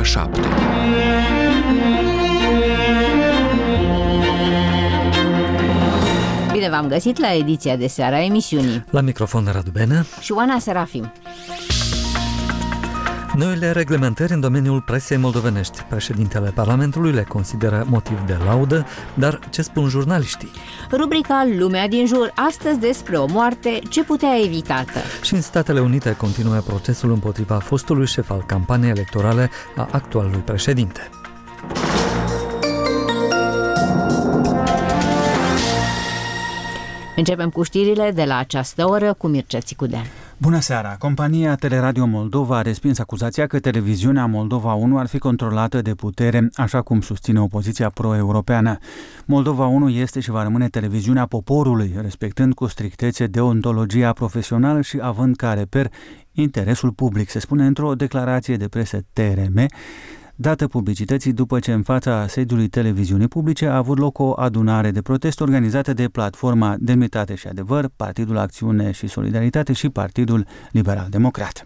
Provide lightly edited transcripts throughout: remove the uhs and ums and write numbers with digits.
7. Bine v-am găsit la ediția de seară a emisiunii. La microfon Radu Benea și Oana Serafim. Noile reglementări în domeniul presei moldovenești. Președintele Parlamentului le consideră motiv de laudă, dar ce spun jurnaliștii? Rubrica Lumea din jur, astăzi despre o moarte ce putea evitată. Și în Statele Unite continuă procesul împotriva fostului șef al campaniei electorale a actualului președinte. Începem cu știrile de la această oră cu Mircea Țicudean. Bună seara! Compania Teleradio Moldova a respins acuzația că televiziunea Moldova 1 ar fi controlată de putere, așa cum susține opoziția pro-europeană. Moldova 1 este și va rămâne televiziunea poporului, respectând cu strictețe deontologia profesională și având ca reper interesul public, se spune într-o declarație de presă TRM, dată publicității după ce în fața sediului televiziunii publice a avut loc o adunare de protest organizată de Platforma Demnitate și Adevăr, Partidul Acțiune și Solidaritate și Partidul Liberal Democrat.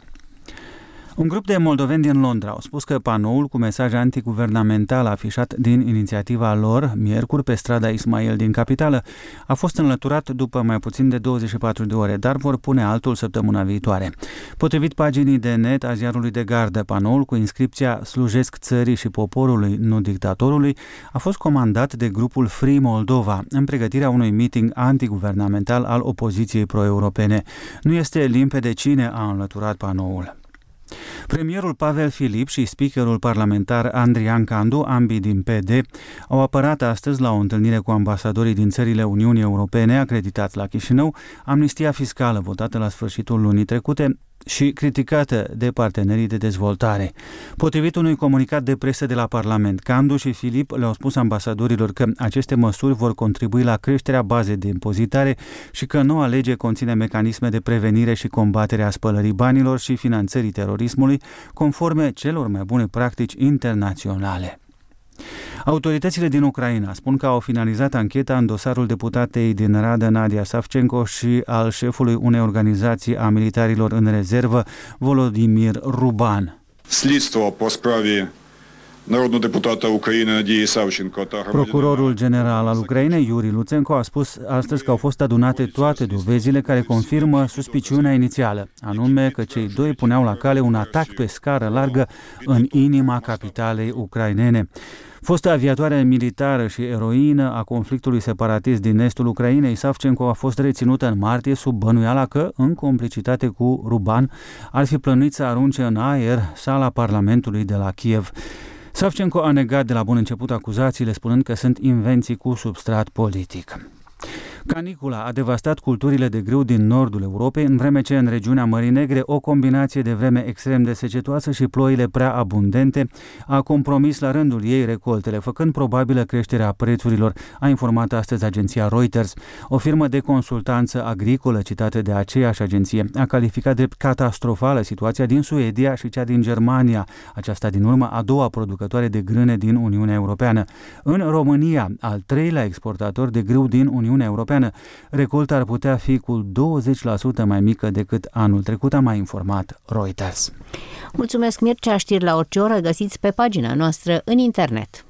Un grup de moldoveni din Londra au spus că panoul cu mesaj antiguvernamental afișat din inițiativa lor, miercuri, pe strada Ismail din capitală, a fost înlăturat după mai puțin de 24 de ore, dar vor pune altul săptămâna viitoare. Potrivit paginii de net a ziarului de gardă, panoul cu inscripția "Slujesc țării și poporului, nu dictatorului" a fost comandat de grupul Free Moldova în pregătirea unui meeting antiguvernamental al opoziției pro-europene. Nu este limpede cine a înlăturat panoul. Premierul Pavel Filip și speakerul parlamentar Andrian Candu, ambii din PD, au apărat astăzi la o întâlnire cu ambasadorii din țările Uniunii Europene acreditați la Chișinău amnistia fiscală votată la sfârșitul lunii trecute și criticată de partenerii de dezvoltare. Potrivit unui comunicat de presă de la Parlament, Candu și Filip le-au spus ambasadorilor că aceste măsuri vor contribui la creșterea bazei de impozitare și că noua lege conține mecanisme de prevenire și combatere a spălării banilor și finanțării terorismului, conforme celor mai bune practici internaționale. Autoritățile din Ucraina spun că au finalizat ancheta în dosarul deputatei din Rada Nadia Savchenko și al șefului unei organizații a militarilor în rezervă, Volodymyr Ruban. Слідство по справі народного депутата України Надії Савченко та Procurorul general al Ucrainei, Iuri Lutsenko, a spus astăzi că au fost adunate toate dovezile care confirmă suspiciunea inițială, anume că cei doi puneau la cale un atac pe scară largă în inima capitalei ucrainene. Fosta aviatoare militară și eroină a conflictului separatist din estul Ucrainei, Savchenko a fost reținută în martie sub bănuiala că, în complicitate cu Ruban, ar fi plănuit să arunce în aer sala Parlamentului de la Kiev. Savchenko a negat de la bun început acuzațiile, spunând că sunt invenții cu substrat politic. Canicula a devastat culturile de grâu din nordul Europei, în vreme ce în regiunea Mării Negre o combinație de vreme extrem de secetoasă și ploile prea abundente a compromis la rândul ei recoltele, făcând probabilă creșterea prețurilor, a informat astăzi agenția Reuters. O firmă de consultanță agricolă citată de aceeași agenție a calificat drept catastrofală situația din Suedia și cea din Germania, aceasta din urmă a doua producătoare de grâne din Uniunea Europeană. În România, al treilea exportator de grâu din Uniunea Europeană, recolta ar putea fi cu 20% mai mică decât anul trecut, a mai informat Reuters. Mulțumesc, Mircea. Știri la orice oră găsiți pe pagina noastră în internet.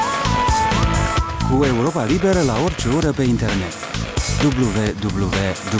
Cu Europa Liberă la orice oră pe internet. www